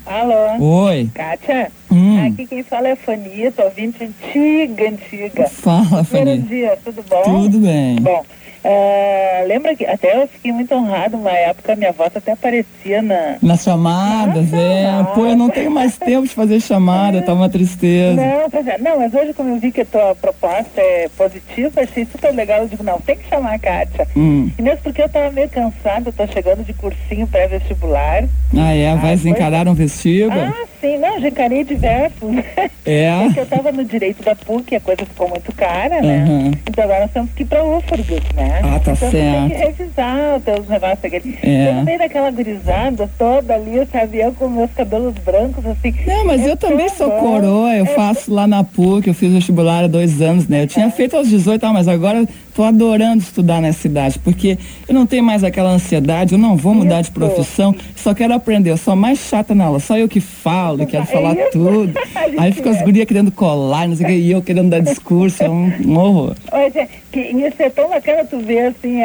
Alô? Oi. Kátia? Aqui quem fala é a Fani, tô ouvinte antiga. Fala, Fani. Primeiro dia, tudo bom? Tudo bem. Bom, lembra que até eu fiquei muito honrado, uma época minha voz até aparecia nas chamadas, Pô, eu não tenho mais tempo de fazer chamada, tá uma tristeza. Não, mas hoje como eu vi que a tua proposta é positiva, achei super legal, eu digo, não, tem que chamar a Kátia. E mesmo porque eu tava meio cansada, eu tô chegando de cursinho pré-vestibular. Vai encarar um vestíbulo? Sim, não, já encarei diversos. Porque eu tava no direito da PUC, a coisa ficou muito cara, né? Então agora nós temos que ir pra UFRGS, né? Tá então certo. Tem que revisar os teus negócios aqui. Eu no meio daquela gurizada toda ali, sabe? Eu com meus cabelos brancos, assim. Não, mas eu também sou coroa, eu faço lá na PUC, eu fiz vestibular há 2 anos, né? Eu tinha feito aos 18, mas agora tô adorando estudar nessa idade, porque eu não tenho mais aquela ansiedade, eu não vou mudar de profissão, só quero aprender, eu sou a mais chata na aula, só eu que falo, quero falar tudo. Aí ficam as gurias querendo colar, não sei o que, e eu querendo dar discurso, é um horror. Isso é tão bacana tu ver, assim,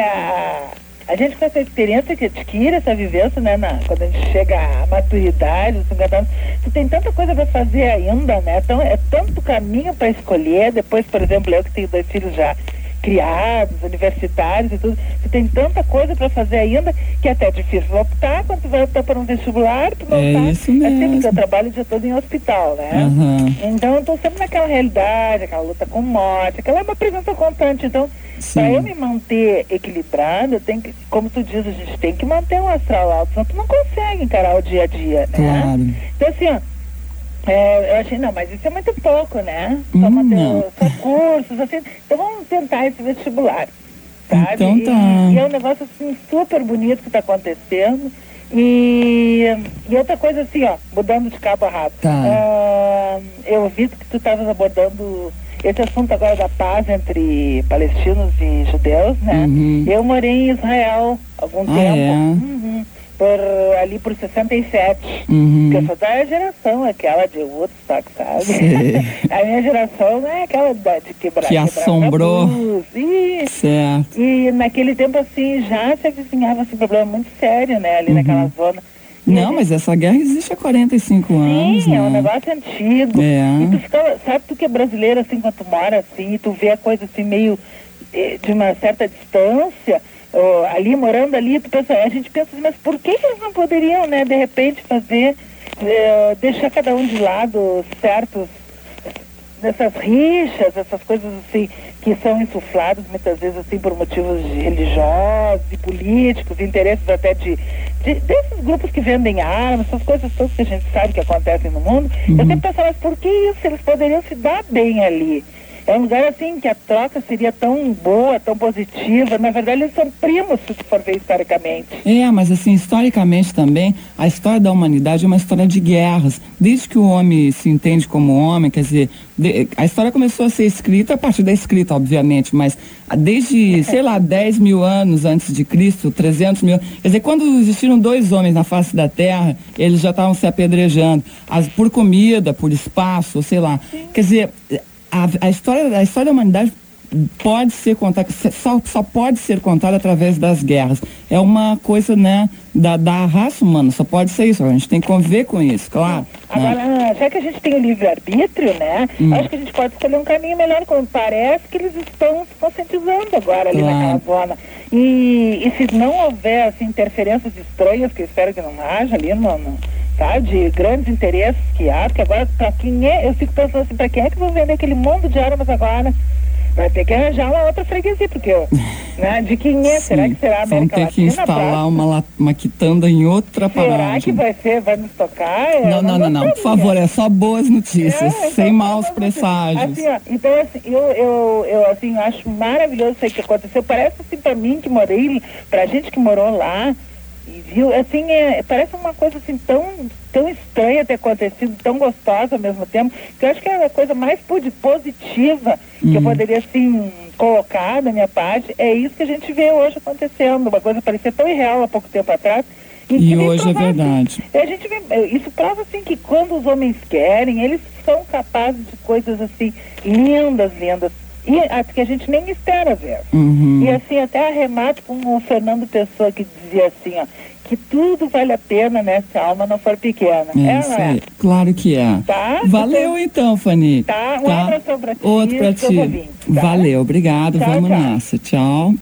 a gente com essa experiência que adquire, essa vivência, né, quando a gente chega à maturidade, os 50 anos, tu tem tanta coisa para fazer ainda, né? Então, é tanto caminho para escolher. Depois, por exemplo, eu que tenho 2 filhos já criados, universitários e tudo, tu tem tanta coisa para fazer ainda que é até difícil optar quando tu vai optar por um vestibular, tu não tá. Isso mesmo. É sempre que eu trabalho o dia todo em hospital, né? Então eu tô sempre naquela realidade, aquela luta com morte, aquela é uma presença constante. Então, para eu me manter equilibrada, eu tenho que, como tu diz, a gente tem que manter um astral alto, senão tu não consegue encarar o dia a dia, né? Claro. Então assim, eu achei, não, mas isso é muito pouco, né? Só manter só cursos, assim. Então vamos tentar esse vestibular, sabe? Então tá. E é um negócio, assim, super bonito que tá acontecendo. E outra coisa, assim, mudando de cabo a rabo. Eu vi que tu estavas abordando esse assunto agora da paz entre palestinos e judeus, né? Eu morei em Israel há algum tempo. Ali por 67, porque eu sou da geração aquela de Woodstock, sabe? A minha geração não é aquela de quebrar. Que assombrou. Certo. E naquele tempo, assim, já se avizinhava um problema muito sério, né? Ali naquela zona. Não, mas essa guerra existe há 45 anos, Sim, né? é um negócio antigo. E tu fica, sabe, tu que é brasileiro, assim, quando tu mora, assim, e tu vê a coisa, assim, meio de uma certa distância, ali, morando ali, a gente pensa assim, mas por que eles não poderiam, né, de repente fazer, deixar cada um de lado certos, dessas rixas, essas coisas assim, que são insufladas muitas vezes assim por motivos religiosos e políticos, interesses até desses grupos que vendem armas, essas coisas todas que a gente sabe que acontecem no mundo. Eu sempre pensava, mas por que isso? Eles poderiam se dar bem ali. É um lugar assim que a troca seria tão boa, tão positiva. Na verdade, eles são primos, se tu for ver historicamente. Mas assim, historicamente também, a história da humanidade é uma história de guerras. Desde que o homem se entende como homem, quer dizer, a história começou a ser escrita a partir da escrita, obviamente, mas desde, 10 mil anos antes de Cristo, 300 mil... Quer dizer, quando existiram 2 homens na face da Terra, eles já estavam se apedrejando. Por comida, por espaço, sei lá. Quer dizer... A história da humanidade pode ser contada, só pode ser contada através das guerras. É uma coisa, né, da raça humana, só pode ser isso. A gente tem que conviver com isso, claro. Agora, já que a gente tem o livre-arbítrio, né, acho que a gente pode escolher um caminho melhor, como parece que eles estão se conscientizando agora ali naquela zona. E se não houver, assim, interferências estranhas, que eu espero que não haja ali sabe, de grandes interesses que há, porque agora, pra quem eu fico pensando assim, pra quem é que vão vender aquele mundo de armas agora? Vai ter que arranjar uma outra freguesia, porque, né, de quem é? Será que será a América Latina? Vão ter que instalar uma quitanda em outra paragem. Será que vai nos tocar? Não, por favor, é só boas notícias, então, sem maus presságios. Assim, então, assim, eu assim, acho maravilhoso isso aí que aconteceu. Parece assim, pra mim que morei, pra gente que morou lá, e viu, assim, parece uma coisa assim tão estranha ter acontecido, tão gostosa ao mesmo tempo, que eu acho que é a coisa mais positiva que eu poderia, assim, colocar da minha parte. É isso que a gente vê hoje acontecendo, uma coisa parecia tão irreal há pouco tempo atrás. E hoje é verdade. A gente vê, isso prova, assim, que quando os homens querem, eles são capazes de coisas, assim, lindas, e que a gente nem espera ver. E assim, até arremate com o Fernando Pessoa, que dizia assim, que tudo vale a pena, né, se a alma não for pequena. Isso aí. Claro que é. Tá? Valeu então, Fanny. Tá, um abração pra ti. Outro pra ti. Tá? Valeu, obrigado. Tchau, Vamos tchau. nessa. Tchau.